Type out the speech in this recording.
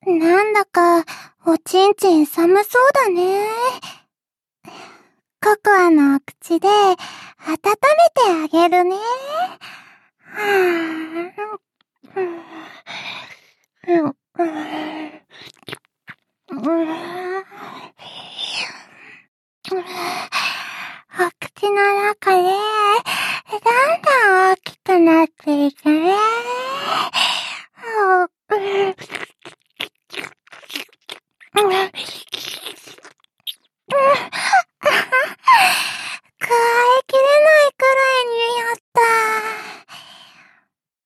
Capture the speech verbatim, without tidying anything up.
なんだか、おちんちん寒そうだね。ココアのお口で、温めてあげるね。はぁ、うん、うん、うん、お口の中で、どんどん大きくなっていくね。